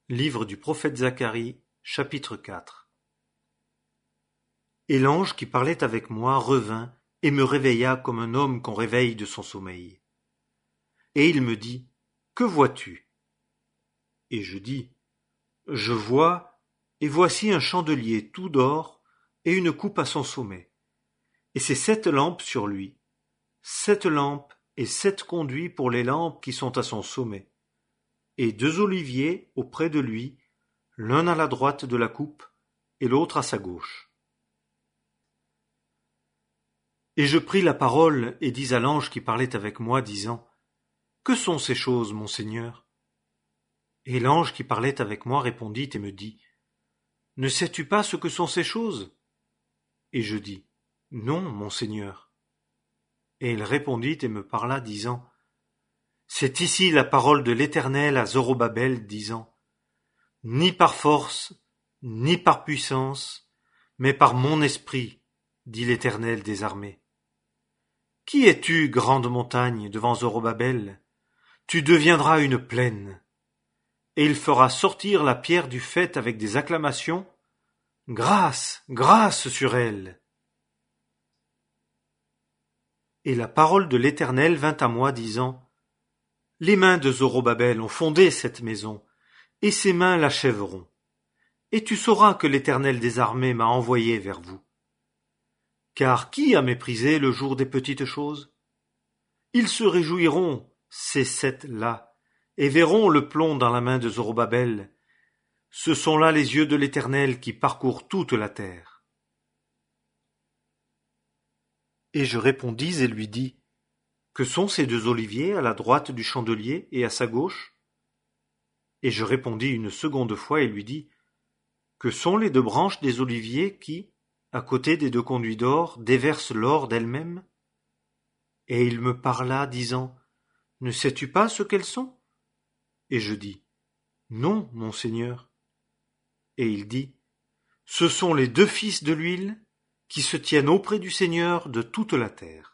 Livre du prophète Zacharie, chapitre 4. Et l'ange qui parlait avec moi revint et me réveilla comme un homme qu'on réveille de son sommeil. Et il me dit, que vois-tu? Et je dis, je vois, et voici un chandelier tout d'or et une coupe à son sommet. Et ses 7 lampes sur lui, 7 lampes et 7 conduits pour les lampes qui sont à son sommet. Et 2 oliviers auprès de lui, l'un à la droite de la coupe et l'autre à sa gauche. Et je pris la parole et dis à l'ange qui parlait avec moi, disant, que sont ces choses, mon Seigneur? Et l'ange qui parlait avec moi répondit et me dit, ne sais-tu pas ce que sont ces choses? Et je dis, non, mon Seigneur. Et il répondit et me parla, disant, c'est ici la parole de l'Éternel à Zorobabel, disant, ni par force, ni par puissance, mais par mon esprit, dit l'Éternel des armées. Qui es-tu, grande montagne, devant Zorobabel? Tu deviendras une plaine. Et il fera sortir la pierre du faîte avec des acclamations. Grâce, grâce sur elle. Et la parole de l'Éternel vint à moi, disant, les mains de Zorobabel ont fondé cette maison, et ses mains l'achèveront. Et tu sauras que l'Éternel des armées m'a envoyé vers vous. Car qui a méprisé le jour des petites choses? Ils se réjouiront, ces 7-là, et verront le plomb dans la main de Zorobabel. Ce sont là les yeux de l'Éternel qui parcourent toute la terre. Et je répondis et lui dis, que sont ces 2 oliviers à la droite du chandelier et à sa gauche? Et je répondis une seconde fois et lui dis, que sont les 2 branches des oliviers qui, à côté des 2 conduits d'or, déversent l'or d'elles-mêmes? Et il me parla, disant, ne sais-tu pas ce qu'elles sont? Et je dis, non, mon Seigneur. Et il dit, ce sont les 2 fils de l'huile qui se tiennent auprès du Seigneur de toute la terre.